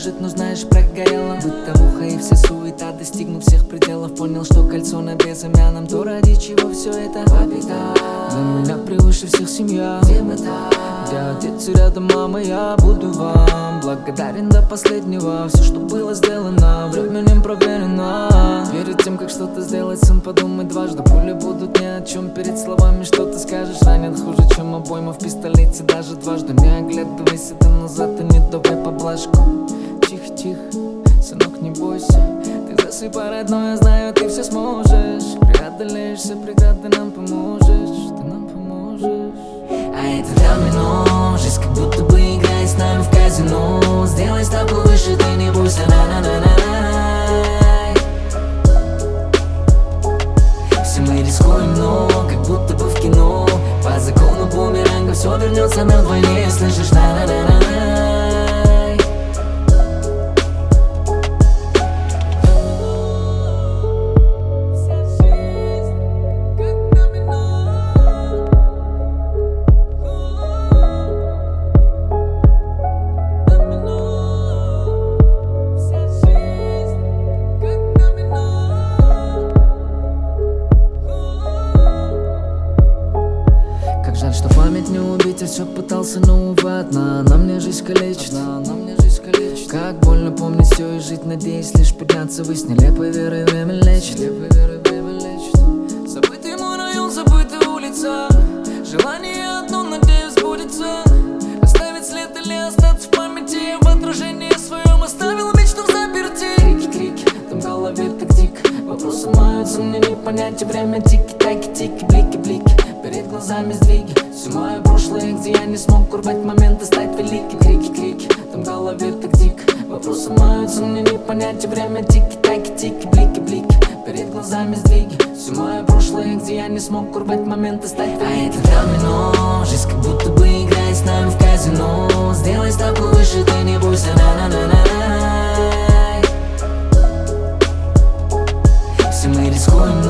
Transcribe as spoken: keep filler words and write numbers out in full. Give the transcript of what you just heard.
бежит, но знаешь, прогорела бытовуха и вся суета. Достигнув всех пределов, понял, что кольцо на безымянном. То ради чего все это победа. Для меня превыше всех семья. Где мы там? Где отец и рядом мама, я буду вам благодарен до последнего. Все, что было сделано, временем проверено. Перед тем, как что-то сделать, сын, подумай дважды. Пули будут ни о чем, перед словами что ты скажешь ранят хуже, чем обойма в пистолете. Даже дважды не оглядывайся ты назад и не давай поблажку. Тихо-тихо, сынок, не бойся. Ты засыпай, родной, я знаю, ты все сможешь. Преодолеешь все преграды, нам поможешь. Ты нам поможешь. А это домино, жизнь как будто бы играет с нами в казино. Сделай ставку выше, ты не бойся, на-на-на-на-на. Все мы рискуем, но как будто бы в кино. По закону бумеранга все вернется на вдвойне. Слышишь, на-на-на-на-на. Жаль, что память не убить, я все пытался, но увы, одна она мне жизнь калечит. Одна она мне жизнь калечит. Как больно помнить все и жить, надеясь лишь подняться ввысь. Нелепой верой время лечит. Нелепой верой время лечит. Забытый мой район, забытая улица. Желание одно, надеюсь, сбудется. Оставить след или остаться в памяти. Я в отражении своем оставил мечту в заперти. Крики-крики, там в голове так дико. Вопросы маются, мне не понять, и время тики-таки-тики, блики-блики. Перед глазами сдвиги, все мое прошлое, где я не смог урвать моменты, стать великим. Крики-крики, там в голове так дико. Вопросы маются, мне не понять, и время тики-таки-тики, блики-блики. Перед глазами сдвиги, все мое прошлое, где я не смог урвать моменты, стать великим. А это домино, жизнь как будто бы играет с нами в казино. Сделай ставку выше, ты не бойся, на-на-на-на. Все мы рискуем,